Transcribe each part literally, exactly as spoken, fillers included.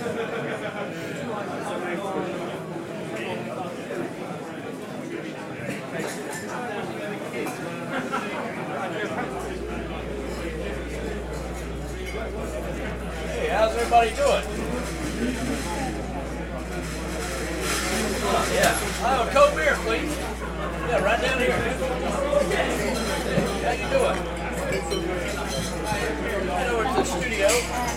Hey, how's everybody doing? Oh, yeah. I'll have a cold beer, please. Yeah, right down here. How you doing? Head over to the studio.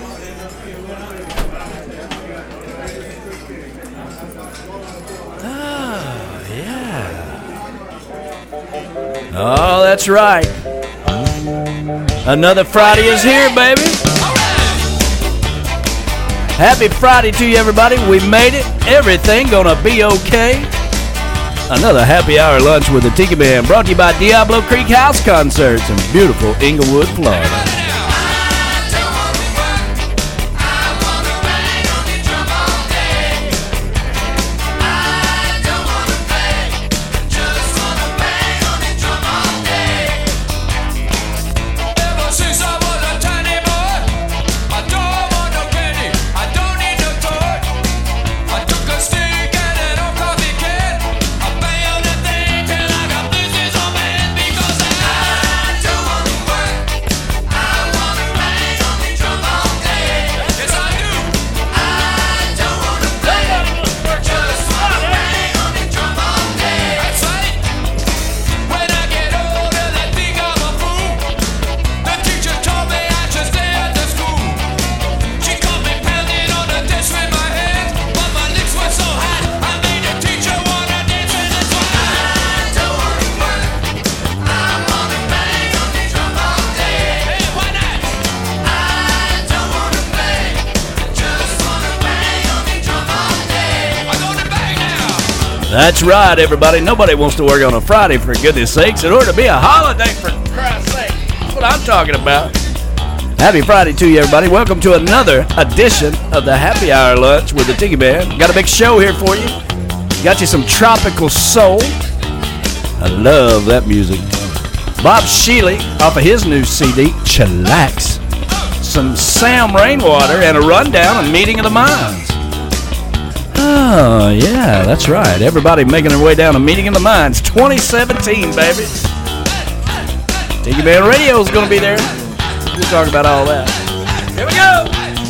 Oh, yeah. Oh, that's right. Another Friday is here, baby. Happy Friday to you, everybody. We made it. Everything gonna be okay. Another happy hour lunch with the Tiki Band, brought to you by Diablo Creek House Concerts in beautiful Inglewood, Florida. That's right, everybody. Nobody wants to work on a Friday, for goodness sakes. It ought to be a holiday, for Christ's sake. That's what I'm talking about. Happy Friday to you, everybody. Welcome to another edition of the Happy Hour Lunch with the Tiki Band. Got a big show here for you. Got you some tropical soul. I love that music. Bob Shealy off of his new C D, Chillax. Some Sam Rainwater and a rundown of Meeting of the Minds. Oh, yeah, that's right. Everybody making their way down to Meeting of the Minds twenty seventeen, baby. Tiki Band Radio is going to be there. We'll talk about all that. Here we go.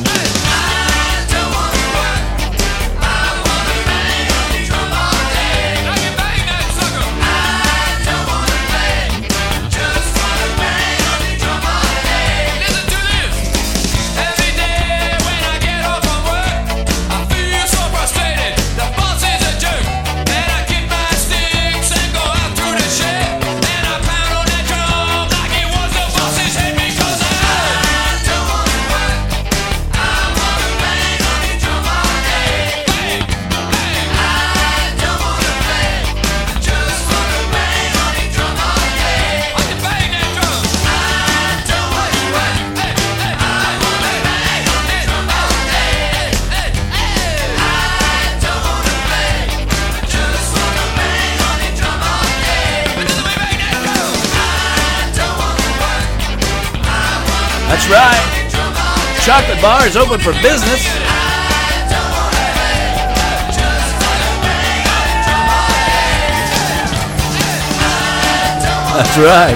That's right. Chocolate Bar is open for business. That's right.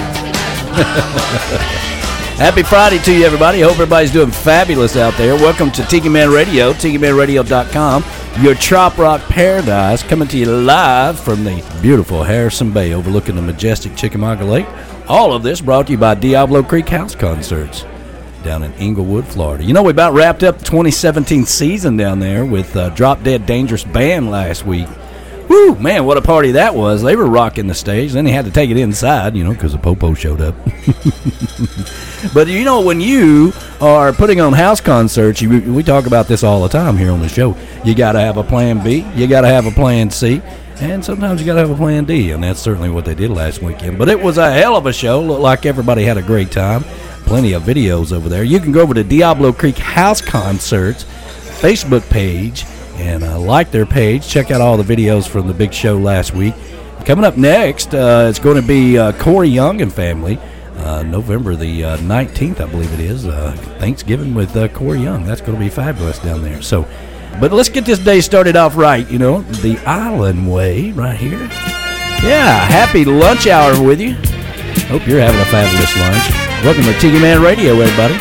Happy Friday to you, everybody. Hope everybody's doing fabulous out there. Welcome to Tiki Man Radio, tiki man radio dot com. Your trop rock paradise, coming to you live from the beautiful Harrison Bay overlooking the majestic Chickamauga Lake. All of this brought to you by Diablo Creek House Concerts down in Inglewood, Florida. You know, we about wrapped up the twenty seventeen season down there with uh, Drop Dead Dangerous Band last week. Woo, man, what a party that was. They were rocking the stage. Then they had to take it inside, you know, because the Popo showed up. But, you know, when you are putting on house concerts, you, we talk about this all the time here on the show. You got to have a plan B. You got to have a plan C. And sometimes you got to have a plan D. And that's certainly what they did last weekend. But it was a hell of a show. Looked like everybody had a great time. Plenty of videos over there. You can go over to Diablo Creek House Concerts Facebook page and uh, like their page. Check out all the videos from the big show last week. Coming up next, uh, it's going to be uh, Corey Young and family. uh, November the uh, nineteenth, I believe it is. Uh, Thanksgiving with uh, Corey Young. That's going to be fabulous down there. So, but let's get this day started off right. You know, the Island Way right here. Yeah, happy lunch hour with you. Hope you're having a fabulous lunch. Welcome to Tiki Man Radio, everybody.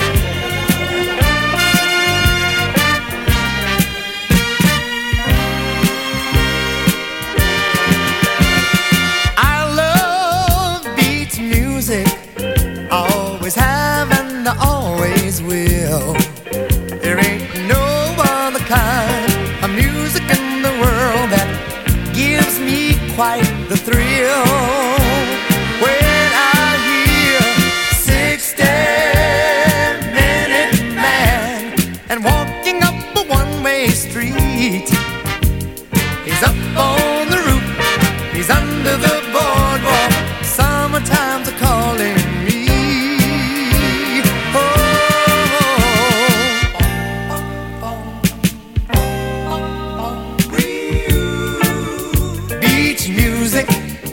Quite the thrill when I hear sixty minute man and walking up a one-way street. He's up on the roof, he's under the boardwalk. Summertime's a calling me. Music,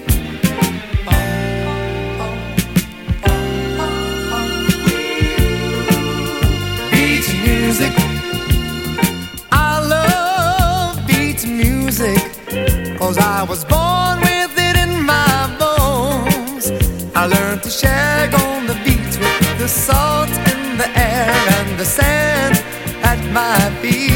beach music. I love beach music, 'cause I was born with it in my bones. I learned to shag on the beach with the salt in the air and the sand at my feet.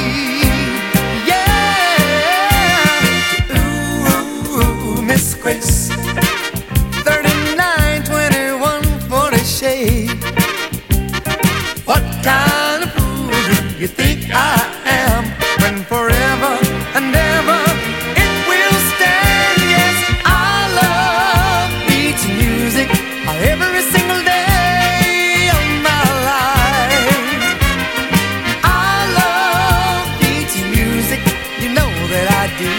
Chris, thirty-nine, twenty-one for the shade. What kind of fool do you think I am when forever and ever it will stand? Yes, I love beach music every single day of my life. I love beach music, you know that I do.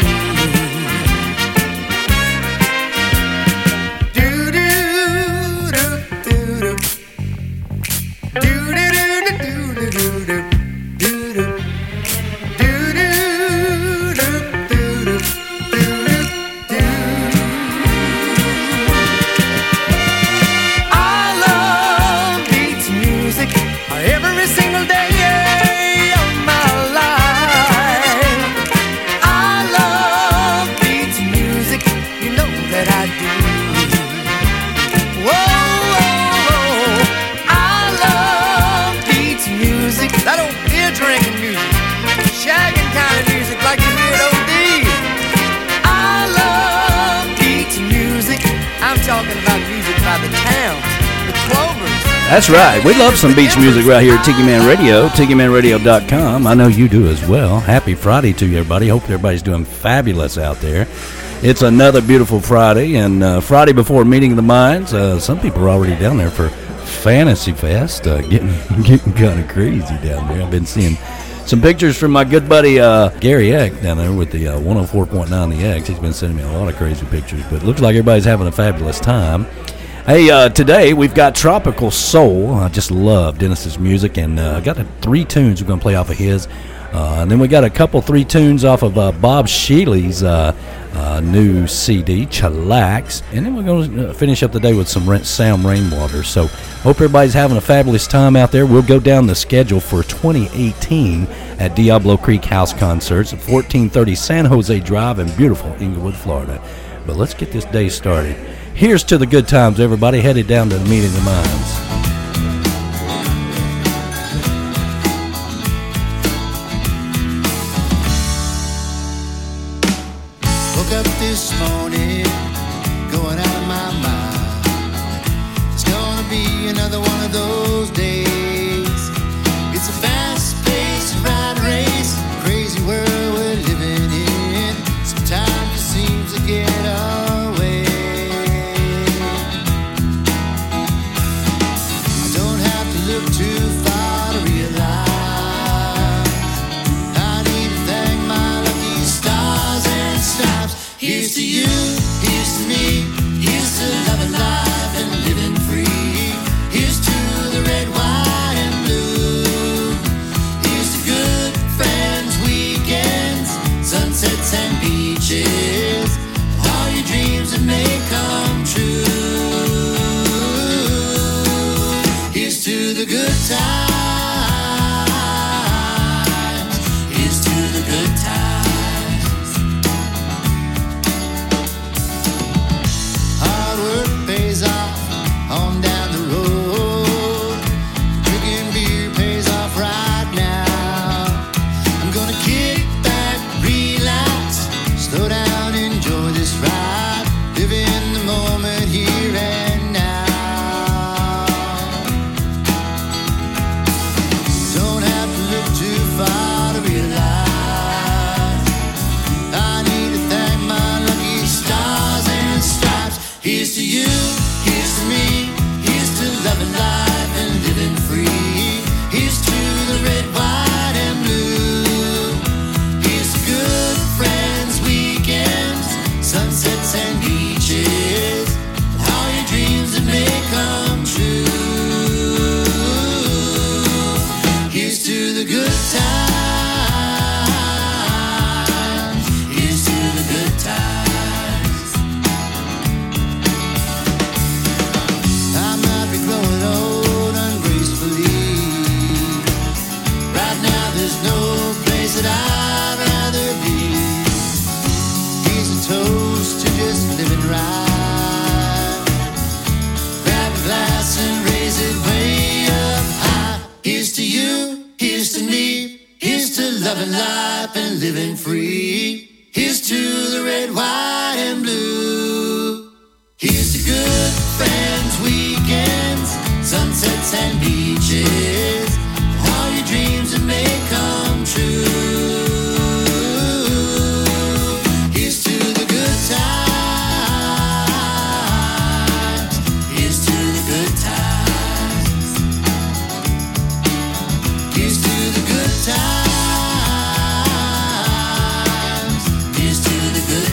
That's right. We love some beach music right here at Tiki Man Radio, Tiki Man Radio dot com. I know you do as well. Happy Friday to you, everybody. Hope everybody's doing fabulous out there. It's another beautiful Friday, and uh, Friday before Meeting of the Minds. Uh, some people are already down there for Fantasy Fest, uh, getting getting kind of crazy down there. I've been seeing some pictures from my good buddy uh, Gary Eck down there with the uh, one oh four point nine The X. He's been sending me a lot of crazy pictures, but it looks like everybody's having a fabulous time. Hey, uh, today we've got Tropical Soul. I just love Dennis's music, and I uh, got the three tunes we're going to play off of his. Uh, and then we got a couple three tunes off of uh, Bob Shealy's uh, uh, new C D, Chillax. And then we're going to finish up the day with some Sam Rainwater. So hope everybody's having a fabulous time out there. We'll go down the schedule for twenty eighteen at Diablo Creek House Concerts at fourteen thirty San Jose Drive in beautiful Inglewood, Florida. But let's get this day started. Here's to the good times, everybody, headed down to the Meeting of the Minds. Woke up this morning, going out of my mind. It's gonna be another one of those days. It's a fast-paced ride race, crazy world we're living in. Sometimes it seems to get our way. I don't have to look too far to realize I need to thank my lucky stars and stripes. Here's to you, here's to me, here's to loving life and living free. Here's to the red, white, and blue. Here's to good friends, weekends, sunsets and beaches, all your dreams that may come true. times. Here's to the good times. Hard work pays off on down the road. Drinking beer pays off right now. I'm gonna kick back, relax, slow down, enjoy this ride, live in the moment here and now. Don't have to look too far to realize I need to thank my lucky stars and stripes. Here's to you, here's to me, here's to loving life and living free. Here's to the red, white, and blue. Here's to good friends, weekends, sunsets and beaches, and all your dreams that may come true. Here's to the good times. Here's to the good times. I might be growing old ungracefully. Right now there's no place that I'd rather be. Here's a toast to just living right. Grab a glass and raise it way up high. Here's to you, here's to me, here's to loving life and living free. Here's to the red, white, and blue. Here's to good friends, weekends, sunsets and beaches, and all your dreams that may come true. Here's to the good times. Here's to the good times. Here's to the good times. Here's to the good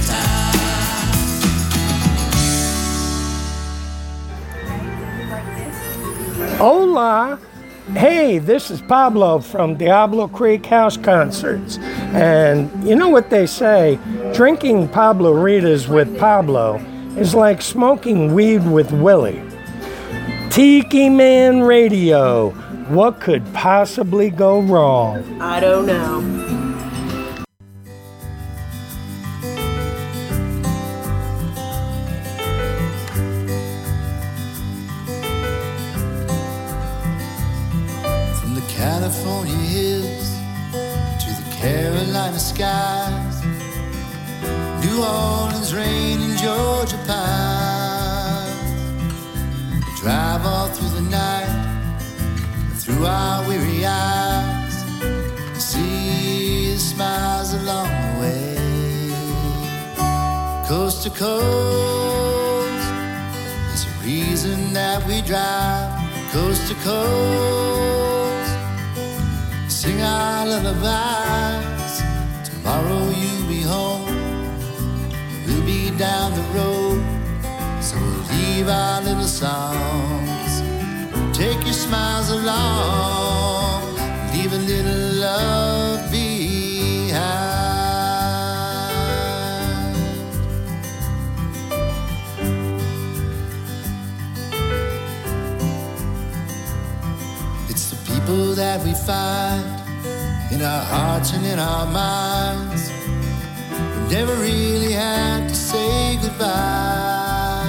times. Hola! Hey, this is Pablo from Diablo Creek House Concerts. And you know what they say? Drinking Pablo Ritas with Pablo is like smoking weed with Willie. Tiki Man Radio. What could possibly go wrong? I don't know. From the California hills to the Carolina skies, New Orleans rain and Georgia pines. We drive all through the night, through our weary eyes, see the smiles along the way. Coast to coast, there's a reason that we drive. Coast to coast, sing our lullabies. Tomorrow you'll be home, we'll be down the road, so we'll leave our little songs. Take your smiles along, leave a little love behind. It's the people that we find in our hearts and in our minds. We never really had to say goodbye.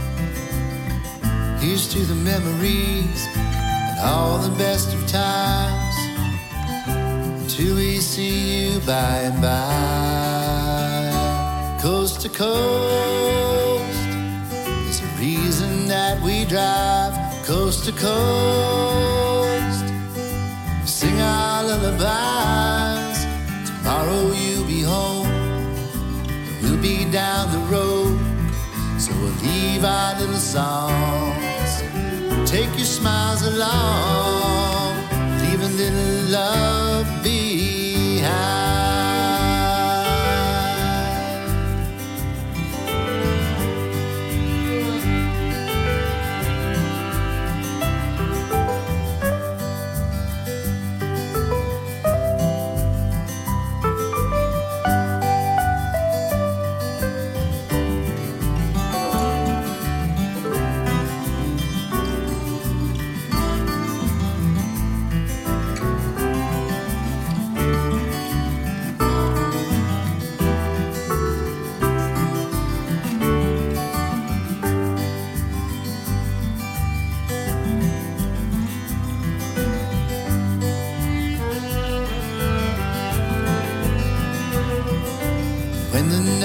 Here's to the memories and all the best of times, until we see you by and by. Coast to coast, there's a reason that we drive. Coast to coast, sing our lullabies. Tomorrow you'll be home, and we'll be down the road, so we'll leave our little songs. Take your smiles along, leave a little love behind.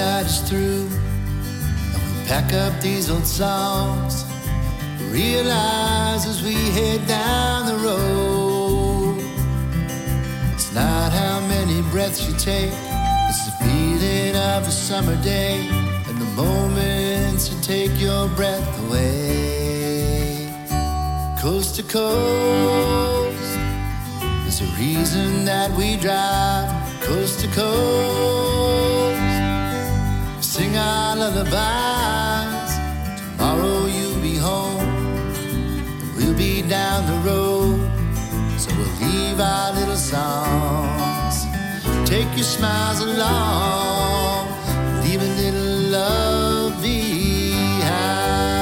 ride is through and we pack up these old songs, realize as we head down the road, it's not how many breaths you take, it's the feeling of a summer day and the moments that take your breath away. Coast to coast, there's a reason that we drive coast to coast, sing our lullabies. Tomorrow you'll be home, and we'll be down the road, so we'll leave our little songs, take your smiles along, leave a little love behind.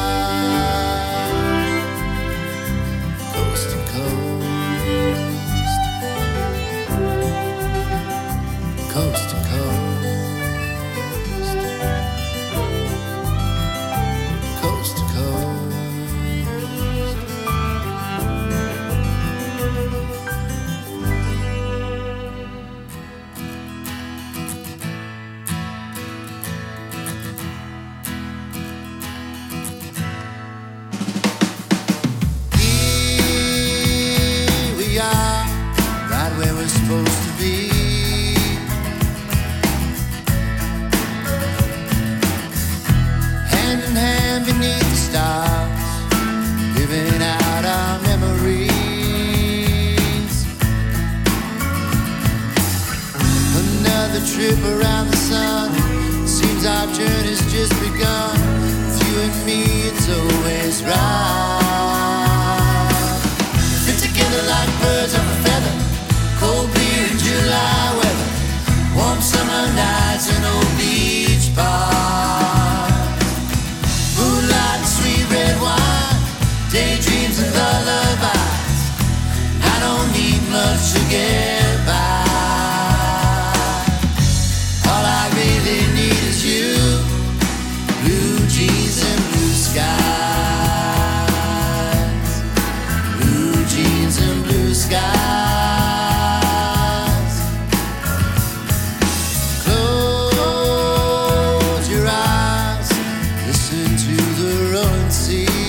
Coast to coast, coast to coast, coast to coast. Here we are, right where we're supposed to be. Hand in hand beneath the stars, living out our memories. Another trip around the sun, seems our journey's just begun. With you and me, it's always right. Fit together like birds of a feather, cold beer in July weather, warm summer nights and old beach bars, moonlight and sweet red wine, daydreams and lullabies. I don't need much to get by. All I really need is you, blue jeans and blue skies, blue jeans and blue skies. Close your eyes, listen to the rolling sea.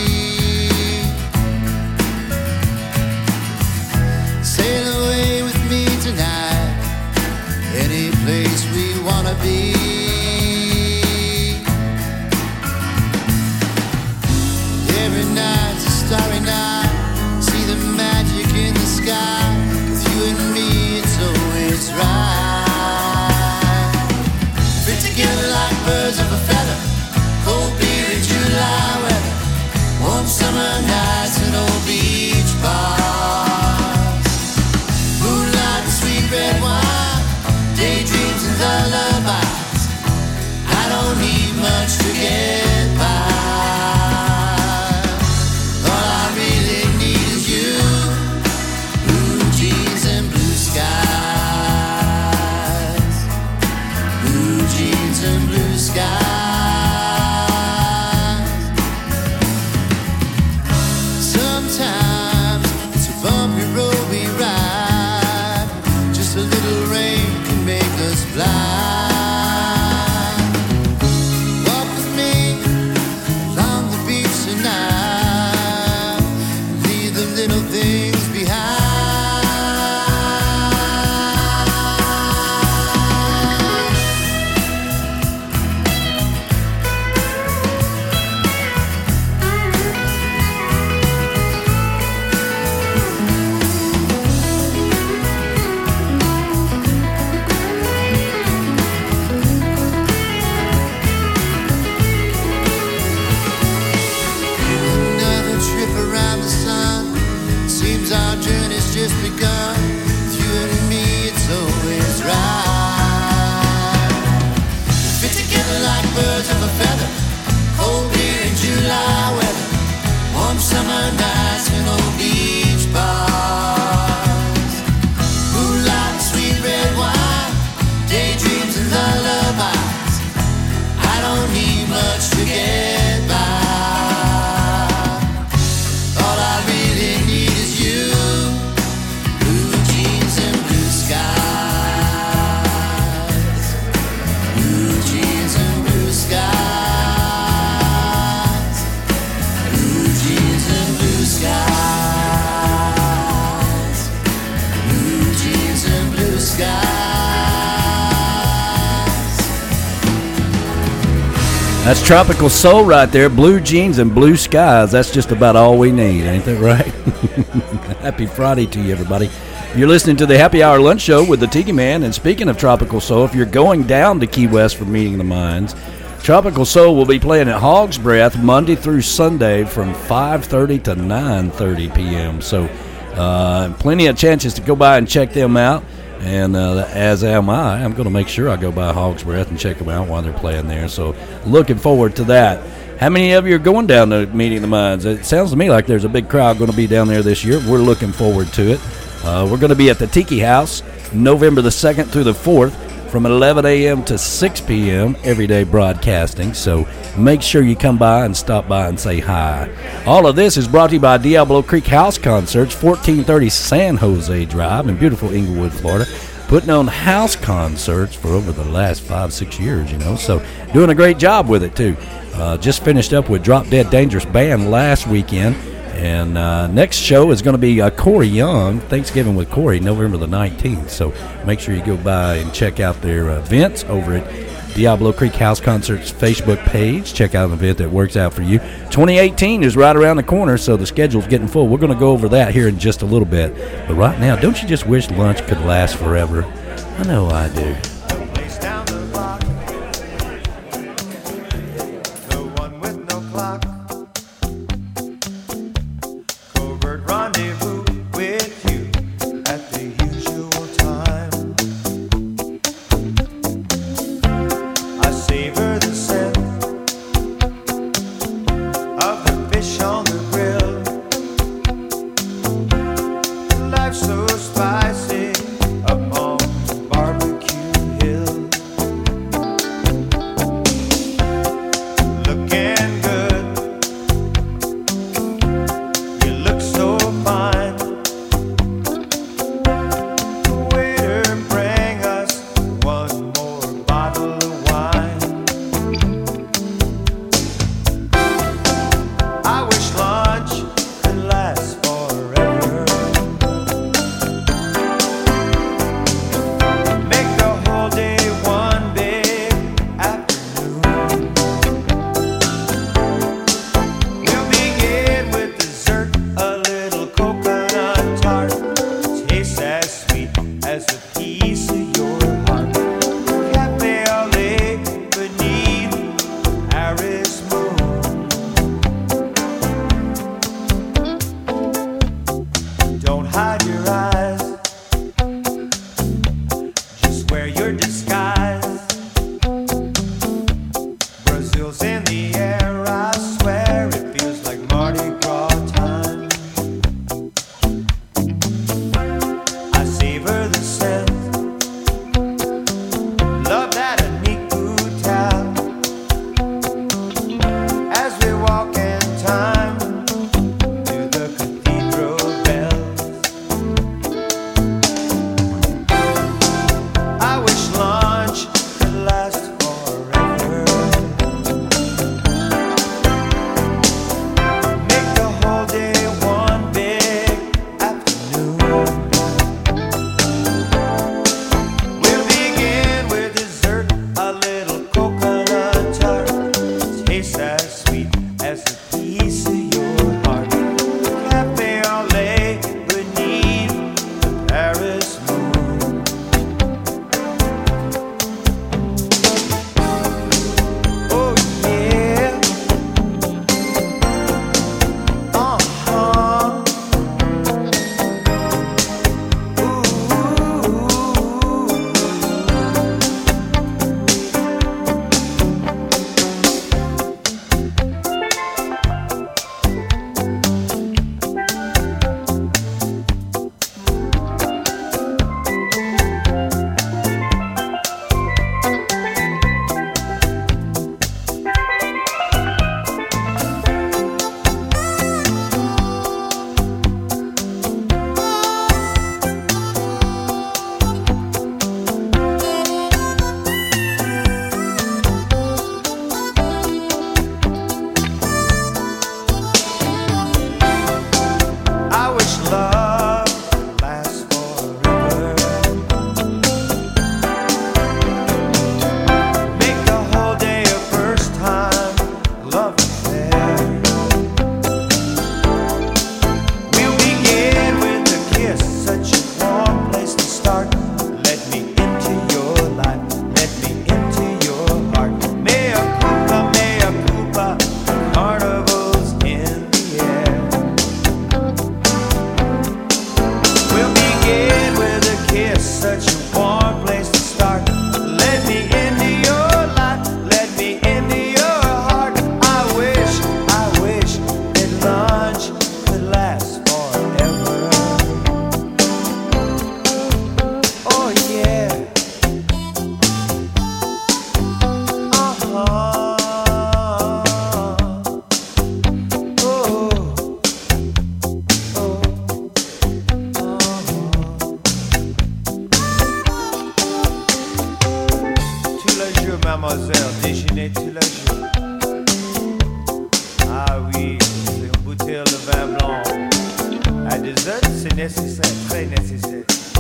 Sail away with me tonight, any place we wanna be. Every night's a starry night, see the magic in the sky. With you and me, it's always right. Fit together like birds of a feather, cold beer in July weather, warm summer nights and old beach bars, moonlight and sweet red wine, daydreams and lullabies. I don't need much to get by. All I really need is you, blue jeans and blue skies, blue jeans and blue skies. Sometimes it's a bumpy road we ride, just a little rain can make us blind. Walk with me That's tropical soul right there. Blue jeans and blue skies. That's just about all we need, ain't that right? Happy Friday to you, everybody. You're listening to the Happy Hour Lunch Show with the Tiki Man. And speaking of tropical soul, if you're going down to Key West for Meeting the Minds, Tropical Soul will be playing at Hog's Breath Monday through Sunday from five thirty to nine thirty p.m. So uh, plenty of chances to go by and check them out. And uh, as am I, I'm going to make sure I go by Hog's Breath and check them out while they're playing there. So looking forward to that. How many of you are going down to Meeting the Minds? It sounds to me like there's a big crowd going to be down there this year. We're looking forward to it. Uh, we're going to be at the Tiki House November the second through the fourth from eleven a.m. to six p.m. everyday broadcasting. So make sure you come by and stop by and say hi. All of this is brought to you by Diablo Creek House Concerts, fourteen thirty San Jose Drive in beautiful Inglewood, Florida. Putting on house concerts for over the last five, six years, you know. So doing a great job with it, too. Uh, just finished up with Drop Dead Dangerous Band last weekend. And uh, next show is going to be uh, Corey Young, Thanksgiving with Corey, November the nineteenth. So make sure you go by and check out their uh, events over at Diablo Creek House Concerts Facebook page. Check out an event that works out for you. twenty eighteen is right around the corner, so the schedule's getting full. We're going to go over that here in just a little bit. But right now, don't you just wish lunch could last forever? I know I do. So spicy upon barbecue. mademoiselle, déjeuner-tu le jour? Ah oui, c'est une bouteille de vin blanc. À deux heures, c'est nécessaire, très nécessaire.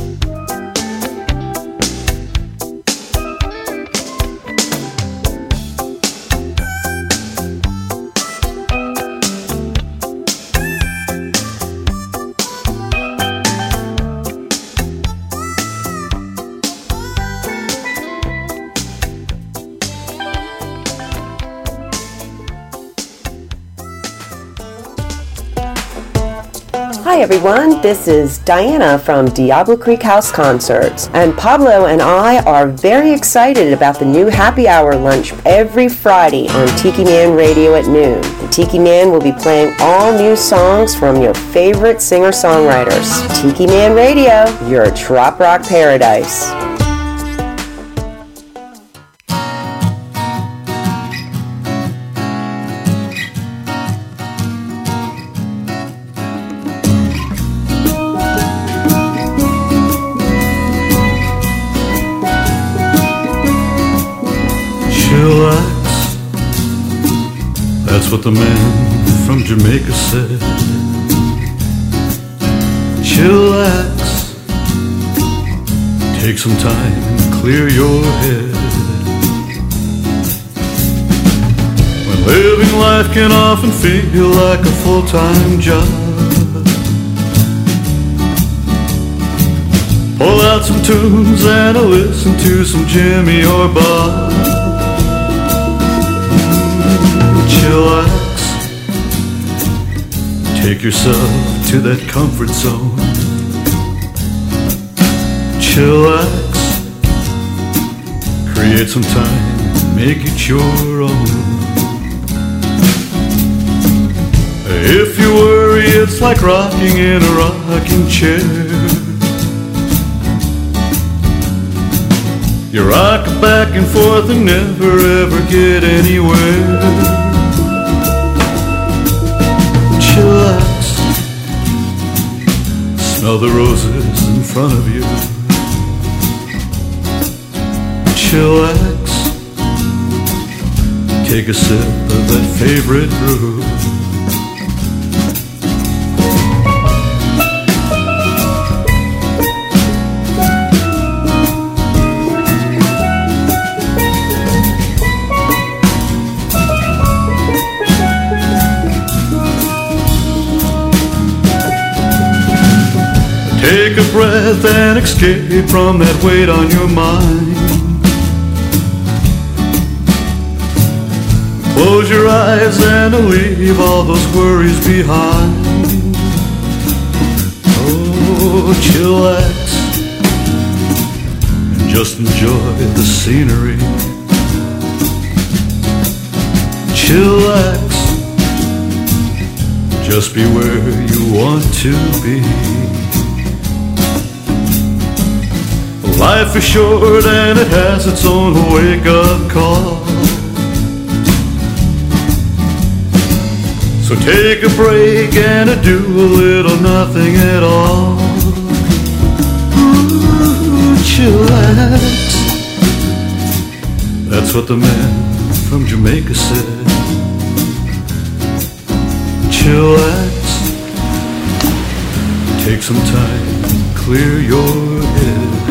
Hi everyone, this is Diana from Diablo Creek House Concerts, and Pablo and I are very excited about the new happy hour lunch every Friday on Tiki Man Radio at noon. The Tiki Man will be playing all new songs from your favorite singer-songwriters. Tiki Man Radio, your trop rock paradise. That's what the man from Jamaica said. Chillax, take some time and clear your head. When living life can often feel like a full-time job, pull out some tunes and listen to some Jimmy or Bob. Chillax, take yourself to that comfort zone. Chillax, create some time, make it your own. If you worry, it's like rocking in a rocking chair. You rock back and forth and never ever get anywhere. Chillax, smell the roses in front of you. Chillax, take a sip of that favorite brew. Take a breath and escape from that weight on your mind. Close your eyes and leave all those worries behind. Oh, chillax and just enjoy the scenery. Chillax, just be where you want to be. Life is short and it has its own wake-up call. So take a break and do a little nothing at all. Ooh, chillax, that's what the man from Jamaica said. Chillax, take some time, clear your head.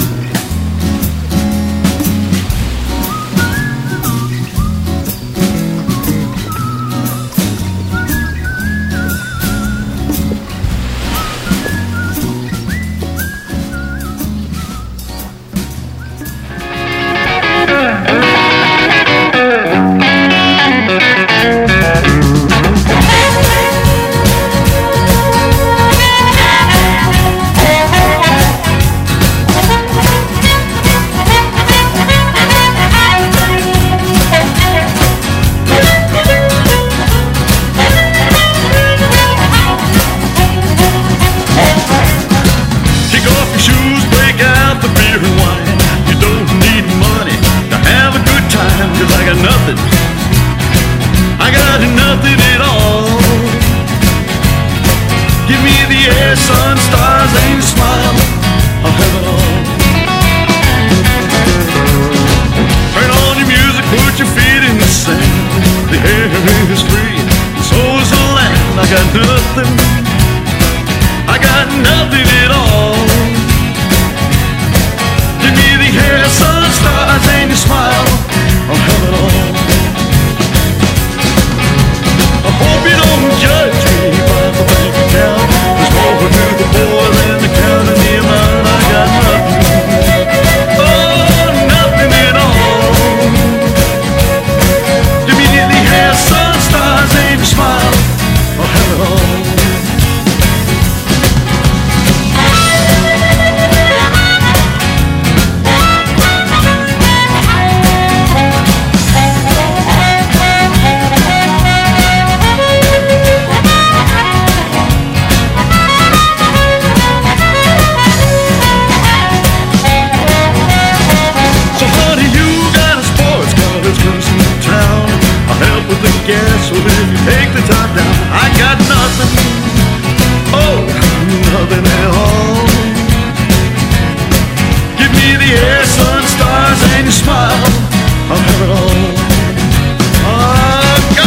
air, sun, stars, and your smile. I'll have it all. Oh, go!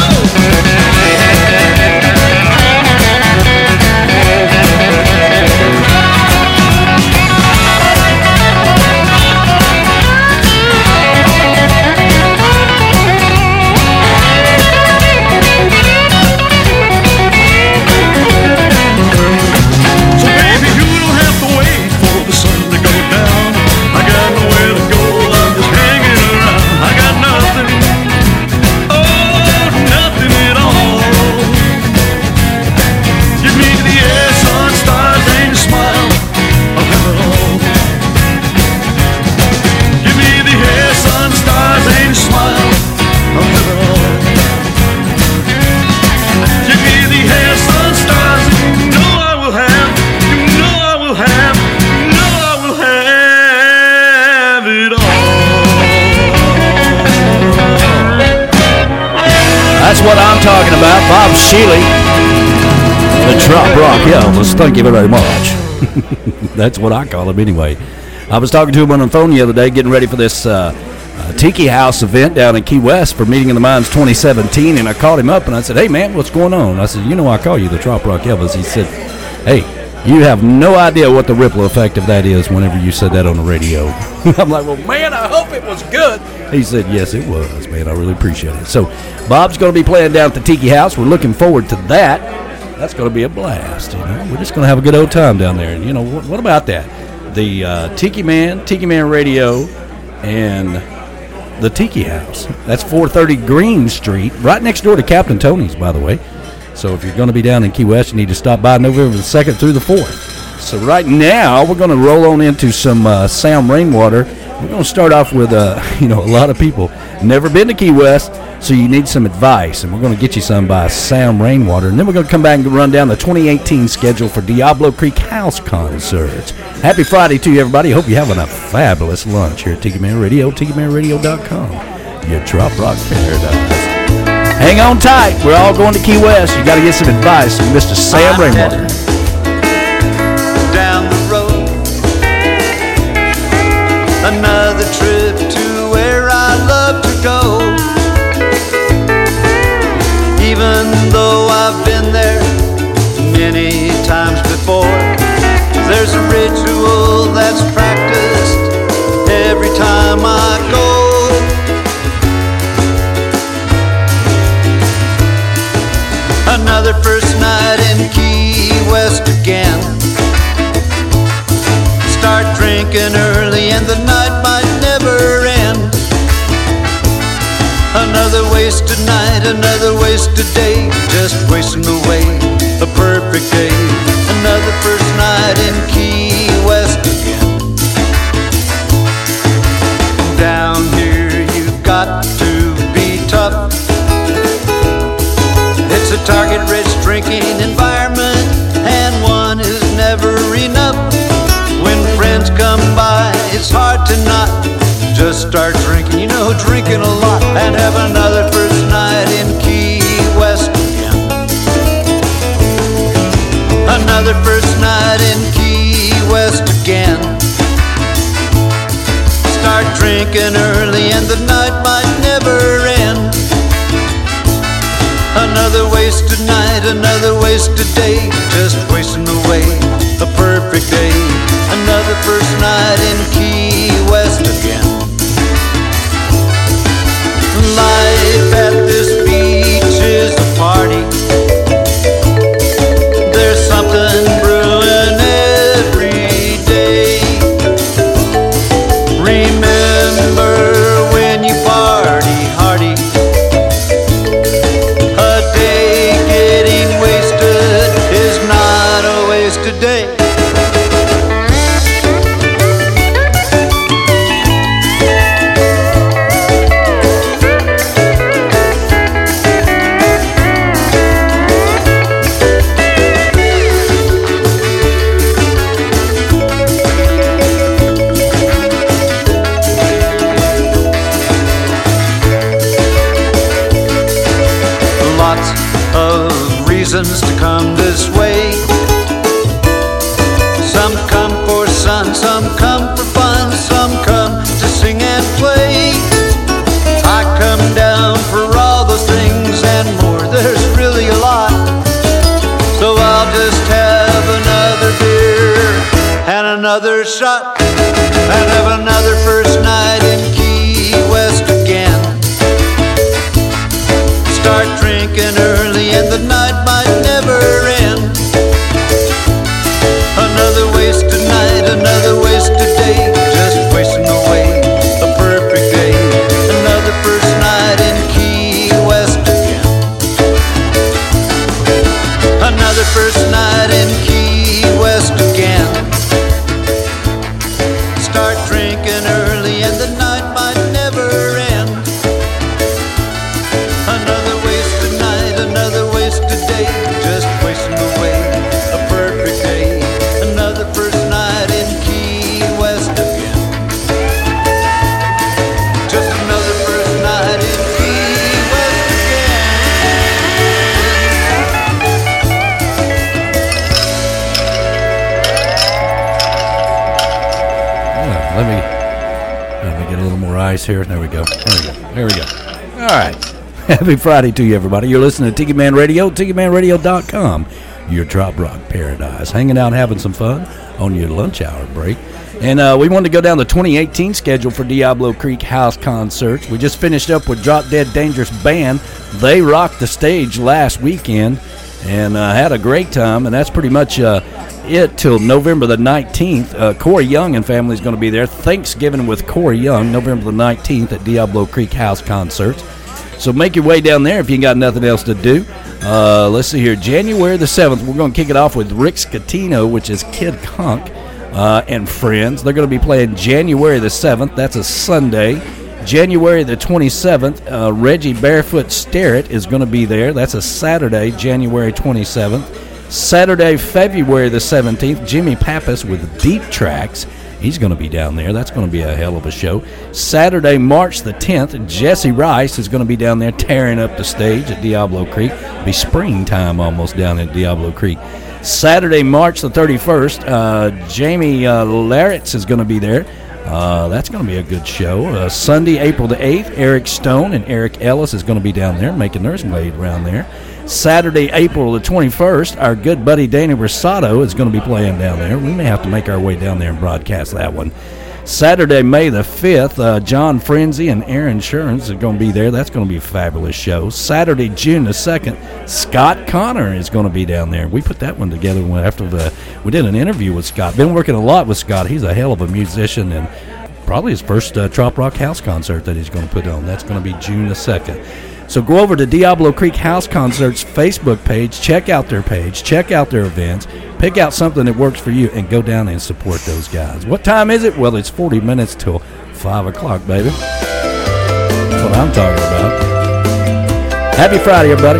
That's what I'm talking about. Bob Sheely, the Trop Rock Elvis. Thank you very much. That's what I call him anyway. I was talking to him on the phone the other day, getting ready for this uh, uh, Tiki House event down in Key West for Meeting of the Minds twenty seventeen, and I called him up and I said, "Hey man, what's going on?" I said, "You know I call you the Trop Rock Elvis." He said, "Hey, you have no idea what the ripple effect of that is whenever you said that on the radio." I'm like, "Well, man, I hope it was good." He said, "Yes, it was, man. I really appreciate it." So Bob's going to be playing down at the Tiki House. We're looking forward to that. That's going to be a blast. You know, we're just going to have a good old time down there. And you know, what, what about that? The uh, Tiki Man, Tiki Man Radio, and the Tiki House. That's four thirty Green Street, right next door to Captain Tony's, by the way. So if you're going to be down in Key West, you need to stop by November the second through the fourth. So right now, we're going to roll on into some uh, Sam Rainwater. We're going to start off with, uh, you know, a lot of people never been to Key West, so you need some advice. And we're going to get you some by Sam Rainwater. And then we're going to come back and run down the twenty eighteen schedule for Diablo Creek House Concerts. Happy Friday to you, everybody. Hope you're having a fabulous lunch here at Tiki Man Radio, tiki man radio dot com. Your Trop Rock Paradise. Hang on tight. We're all going to Key West. You got to get some advice from Mister Sam Rainwater. Down the road, another trip to where I love to go. Even though I've been there many times before, there's a ritual that's practiced every time I go. Another first night in Key West again. Start drinking early and the night might never end. Another wasted night, another wasted day, just wasting away a perfect day. Another first night in Key West again. Down here you've got to be tough. It's a target-rich drinking environment, and one is never enough. When friends come by, it's hard to not just start drinking, you know, drinking a lot, and have another first night in Key West again. Another first night in Key West again. Start drinking early and the night might never end. Another wasted night, another wasted day, just wasting away a perfect day. Another first night in Key West again. Life at this beach is a party. There's something brewing every day. Remember when you party hardy. Today another shot, and have another first night in Key West again. Start drinking early and the night might never end. Another wasted night, another wasted day, just wasting away a perfect day. Another first night in Key West again. Another first night in Key West again. Start drinking early and the night might never end. Another wasted night, another wasted day, just wasting away a perfect day. Another first night in Key West again. Just another first night in Key West Yeah, let me let me get a little more ice here. There we go. There we go. There we go. All right. Happy Friday to you, everybody. You're listening to Tiki Man Radio, tiki man radio dot com, your Trop Rock paradise. Hanging out, having some fun on your lunch hour break. And uh, we wanted to go down the twenty eighteen schedule for Diablo Creek House Concerts. We just finished up with Drop Dead Dangerous Band. They rocked the stage last weekend and uh, had a great time, and that's pretty much uh, it till November the nineteenth. Uh, Corey Young and family is going to be there. Thanksgiving with Corey Young, November the nineteenth at Diablo Creek House Concerts. So make your way down there if you ain't got nothing else to do. Uh, let's see here. January the seventh, we're going to kick it off with Rick Scatino, which is Kid Conk uh, and friends. They're going to be playing January the seventh. That's a Sunday. January the twenty-seventh, uh, Reggie Barefoot Starrett is going to be there. That's a Saturday, January twenty-seventh. Saturday, February the seventeenth, Jimmy Pappas with Deep Tracks. He's going to be down there. That's going to be a hell of a show. Saturday, March the tenth, Jesse Rice is going to be down there tearing up the stage at Diablo Creek. It'll be springtime almost down at Diablo Creek. Saturday, March the thirty-first, uh, Jamie uh, Larritz is going to be there. Uh, that's going to be a good show. Uh, Sunday, April the eighth, Eric Stone and Eric Ellis is going to be down there making their way around there. Saturday, April the twenty-first, our good buddy Danny Rosato is going to be playing down there. We may have to make our way down there and broadcast that one. Saturday, May the fifth, uh, John Frenzy and Aaron Sherns are going to be there. That's going to be a fabulous show. Saturday, June the second, Scott Connor is going to be down there. We put that one together after the we did an interview with Scott. Been working a lot with Scott. He's a hell of a musician, and probably his first uh, Trop Rock House concert that he's going to put on. That's going to be June the second. So go over to Diablo Creek House Concerts Facebook page, check out their page, check out their events, pick out something that works for you, and go down and support those guys. What time is it? Well, it's forty minutes till five o'clock, baby. That's what I'm talking about. Happy Friday, everybody.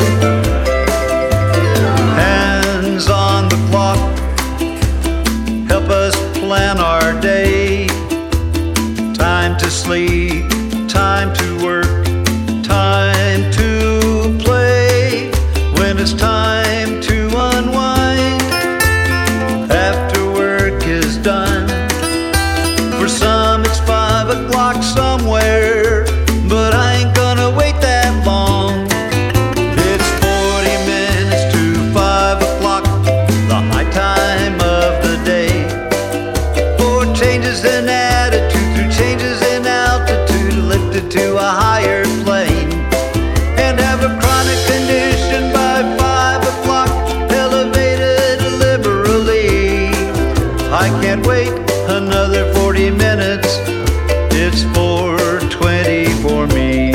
Hands on the clock, help us plan our day. Time to sleep, time to work, time to play. When it's time to unwind, after work is done. For some it's five o'clock somewhere, but I ain't gonna wait that long. It's forty minutes to five o'clock, the high time of the day. For changes in attitude, through changes in altitude, lifted to a higher plane. And have a chronic condition by five o'clock, elevated liberally. I can't wait another forty minutes, it's four twenty for me.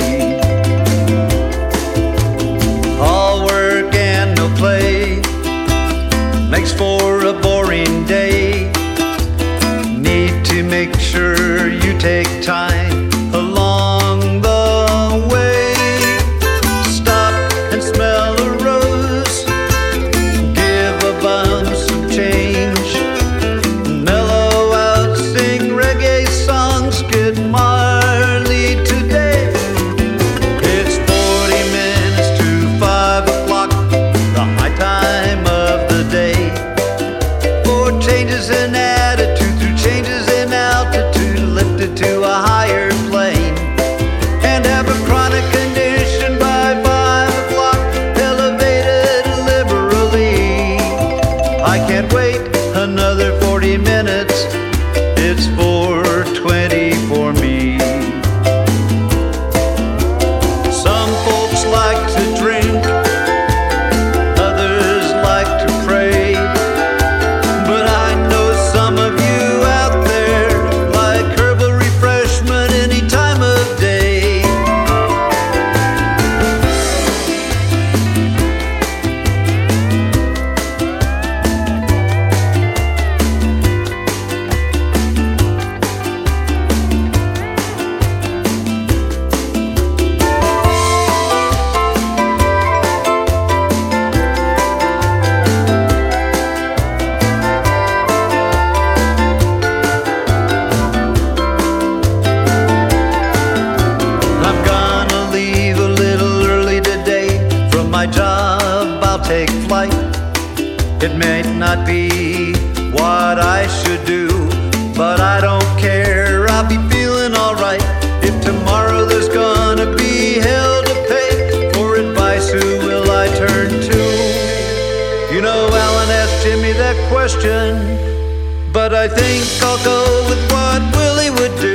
All work and no play makes for a boring day. Need to make sure you take time along the way. Stop and smell a rose, give a bum some change, mellow out, sing reggae songs, Skid Marley today. It's forty minutes to five o'clock, the high time of the day. For changes in attitude, through changes in altitude, lifted to a higher It may not be what I should do, but I don't care. I'll be feeling alright. If tomorrow there's gonna be hell to pay, for advice who will I turn to? You know, Alan asked Jimmy that question, but I think I'll go with what Willie would do.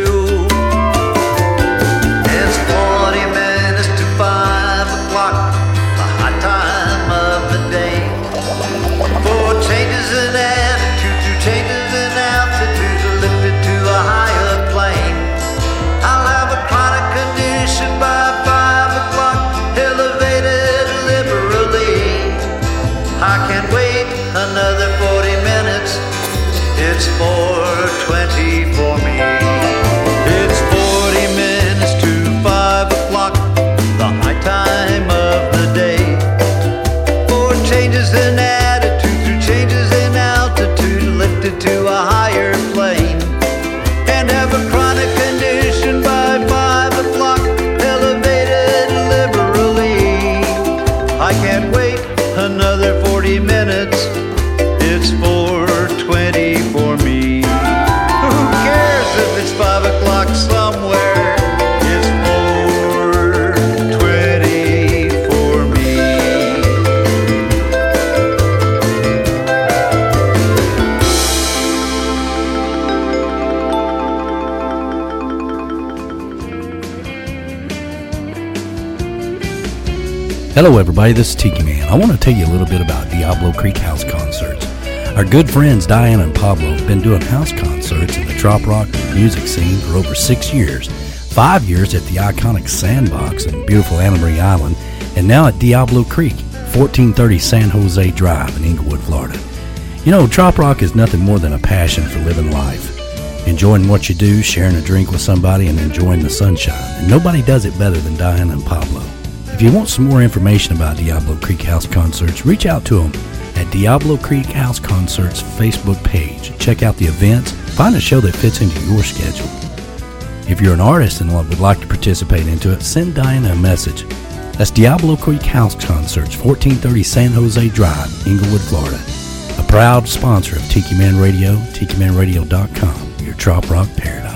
It's forty minutes to five o'clock, the hot time of the day. For changes in attitude, to changes in altitude, lifted to a higher plane. I'll have a chronic condition by five o'clock, elevated liberally. I can't wait another forty minutes. It's four twenty for me. It's forty minutes to five o'clock, the high time of the day. For changes in attitude, through changes in altitude, lifted to a higher plane. And have a chronic condition by five o'clock, elevated liberally. I can't wait another forty minutes. It's four twenty for me. Who cares if it's five o'clock somewhere? It's four twenty for me. Hello, everybody. This is Tiki Man. I want to tell you a little bit about Diablo Creek House Concerts. Our good friends Diana and Pablo have been doing house concerts in the trop rock music scene for over six years. Five years at the iconic Sandbox in beautiful Anna Marie Island, and now at Diablo Creek, fourteen thirty San Jose Drive in Inglewood, Florida. You know, trop rock is nothing more than a passion for living life. Enjoying what you do, sharing a drink with somebody, and enjoying the sunshine. And nobody does it better than Diana and Pablo. If you want some more information about Diablo Creek House Concerts, reach out to them at Diablo Creek House Concerts Facebook page. Check out the events, find a show that fits into your schedule. If you're an artist and would like to participate into it, send Diana a message. That's Diablo Creek House Concerts, fourteen thirty San Jose Drive, Inglewood, Florida. A proud sponsor of Tiki Man Radio, tiki man radio dot com, your trop rock paradise.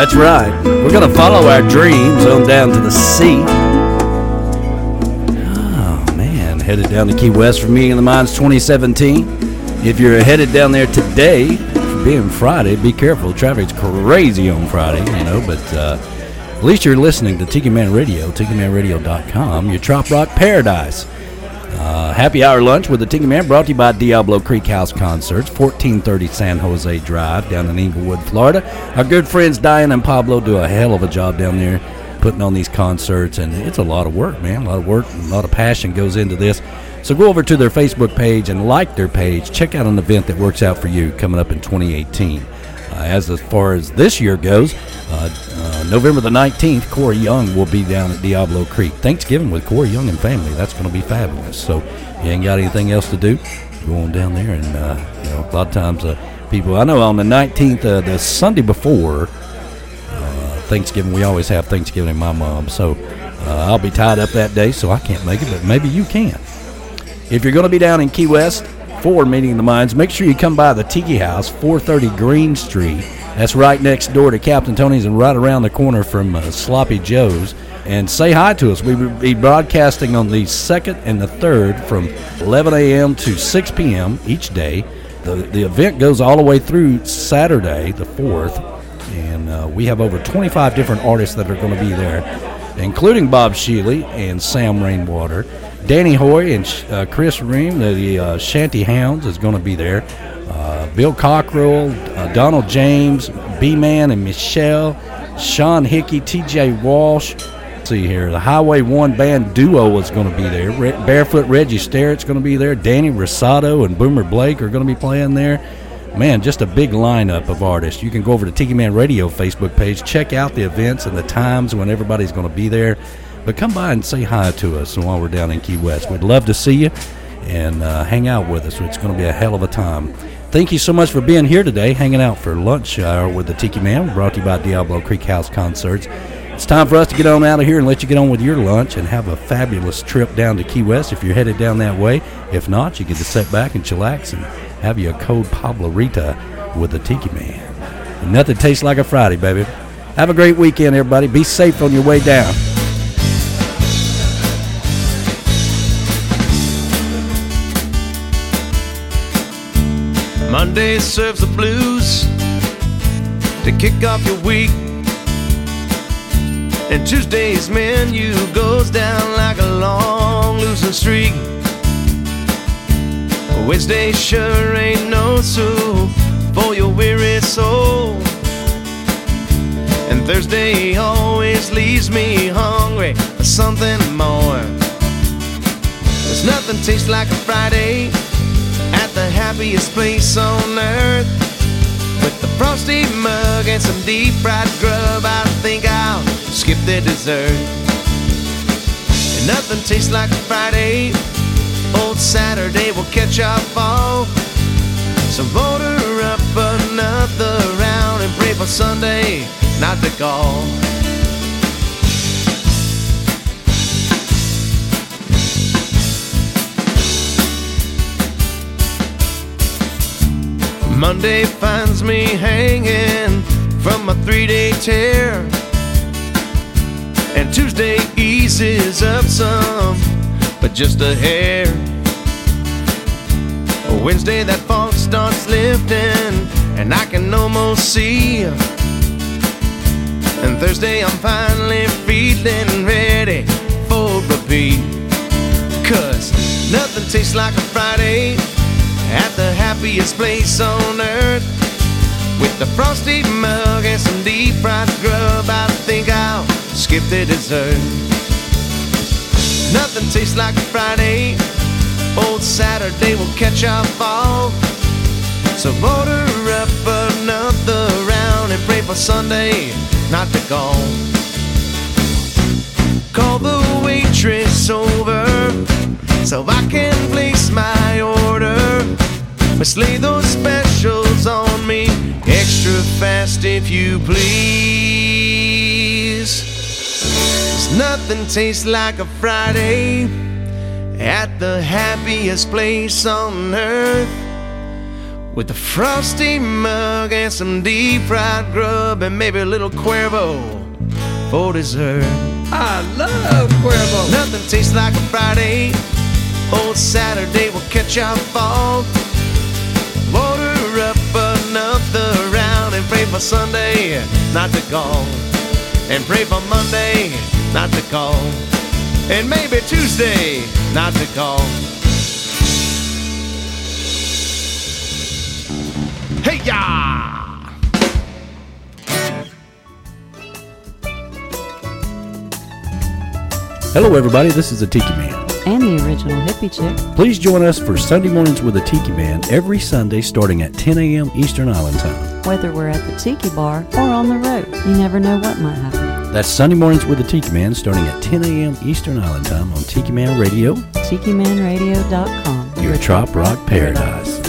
That's right. We're going to follow our dreams on down to the sea. Oh, man. Headed down to Key West for Meeting of the Minds twenty seventeen. If you're headed down there today, for being Friday, be careful. Traffic's crazy on Friday, you know, but uh, at least you're listening to Tiki Man Radio, tiki man radio dot com, your trop rock paradise. Uh, happy hour lunch with the Tiki Man brought to you by Diablo Creek House Concerts, fourteen thirty San Jose Drive down in Inglewood, Florida. Our good friends Diane and Pablo do a hell of a job down there putting on these concerts, and it's a lot of work, man. A lot of work and a lot of passion goes into this. So go over to their Facebook page and like their page. Check out an event that works out for you coming up in twenty eighteen. Uh, as, as far as this year goes, uh, uh, November the nineteenth, Corey Young will be down at Diablo Creek. Thanksgiving with Corey Young and family. That's going to be fabulous. So if you ain't got anything else to do, go on down there. And, uh, you know, a lot of times uh, people, I know on the nineteenth, uh, the Sunday before uh, Thanksgiving, we always have Thanksgiving in my mom. So uh, I'll be tied up that day, so I can't make it, but maybe you can. If you're going to be down in Key West for Meeting of the Minds, make sure you come by the Tiki House, four thirty Green Street. That's right next door to Captain Tony's and right around the corner from uh, Sloppy Joe's. And say hi to us. We will be broadcasting on the second and the third from eleven a.m. to six p.m. each day. The, the event goes all the way through Saturday, the fourth. And uh, we have over twenty-five different artists that are going to be there, including Bob Shealy and Sam Rainwater. Danny Hoy and uh, Chris Ream, the, the uh, Shanty Hounds, is going to be there. Uh, Bill Cockrell, uh, Donald James, B-Man and Michelle, Sean Hickey, T J Walsh. Let's see here. The Highway one Band Duo is going to be there. Re- Barefoot Reggie Starrett's going to be there. Danny Rosado and Boomer Blake are going to be playing there. Man, just a big lineup of artists. You can go over to Tiki Man Radio Facebook page, check out the events and the times when everybody's going to be there. But come by and say hi to us while we're down in Key West. We'd love to see you and uh, hang out with us. It's going to be a hell of a time. Thank you so much for being here today, hanging out for lunch hour with the Tiki Man, brought to you by Diablo Creek House Concerts. It's time for us to get on out of here and let you get on with your lunch and have a fabulous trip down to Key West if you're headed down that way. If not, you get to sit back and chillax and have you a cold Pablo Rita with the Tiki Man. And nothing tastes like a Friday, baby. Have a great weekend, everybody. Be safe on your way down. Monday serves the blues to kick off your week, and Tuesday's menu goes down like a long losing streak. Wednesday sure ain't no soup for your weary soul, and Thursday always leaves me hungry for something more. There's nothing tastes like a Friday at the happiest place on earth. With the frosty mug and some deep fried grub, I think I'll skip the dessert. And nothing tastes like a Friday. Old Saturday will catch our fall. So motor up another round and pray for Sunday not to call. Monday finds me hanging from a three-day tear, and Tuesday eases up some, but just a hair. Wednesday that fog starts lifting, and I can almost see. And Thursday I'm finally feeling ready for repeat. 'Cause nothing tastes like a Friday at the happiest place on earth. With the frosty mug and some deep fried grub, I think I'll skip the dessert. Nothing tastes like a Friday. Old Saturday will catch our fall. So motor up another round and pray for Sunday not to call. Call the waitress over so I can place my order. But lay those specials on me extra fast if you please. 'Cause nothing tastes like a Friday at the happiest place on earth. with a frosty mug and some deep fried grub and maybe a little Cuervo for dessert. I love Cuervo. Nothing tastes like a Friday. Old Saturday will catch our fall. Order up another round and pray for Sunday not to call. And pray for Monday not to call. And maybe Tuesday not to call. Hey ya! Hello, everybody. This is the Tiki Man. And the original hippie chick. Please join us for Sunday Mornings with the Tiki Man every Sunday starting at ten a.m. Eastern Island Time. Whether we're at the Tiki Bar or on the road, you never know what might happen. That's Sunday Mornings with the Tiki Man starting at ten a.m. Eastern Island Time on Tiki Man Radio. Tiki Man Radio dot com. Your Trop Rock Paradise.